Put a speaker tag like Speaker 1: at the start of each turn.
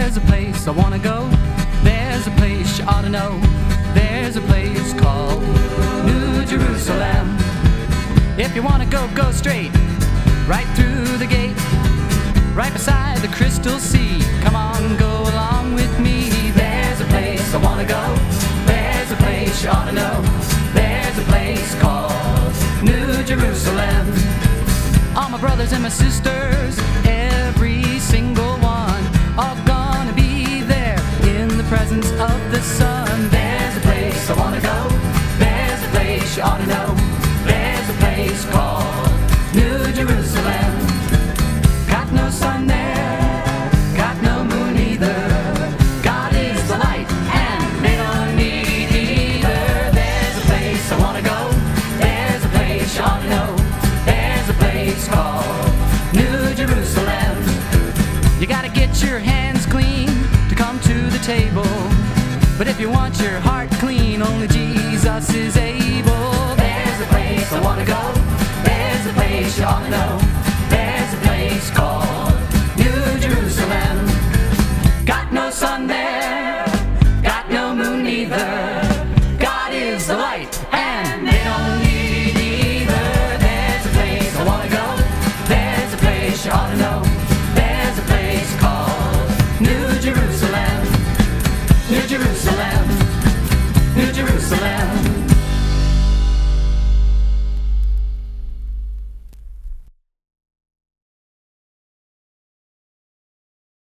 Speaker 1: There's a place I wanna go. There's a place you ought to know. There's a place called New Jerusalem. If you wanna go, go straight, right through the gate, right beside the crystal sea. Come on, go along with me. There's a place I wanna go. There's a place you ought to know. There's a place called New Jerusalem. All my brothers and my sisters, every single one, all gonna be there in the presence of the Son. There's a place I wanna go. There's a place you ought to know. There's a place called New Jerusalem. Got no sun there, got no moon either. God is the light and they don't need either. There's a place I wanna go. There's a place you ought to know. There's a place called New Jerusalem. You gotta get your hands clean to come to the table. But if you want your heart clean, only Jesus is able. There's a place I wanna go. There's a place you ought to know. There's a place called New Jerusalem. Got no sun there, got no moon either. God is the light and they don't need either. There's a place I wanna go. There's a place you ought to know. There's a place called New Jerusalem. New Jerusalem. New Jerusalem.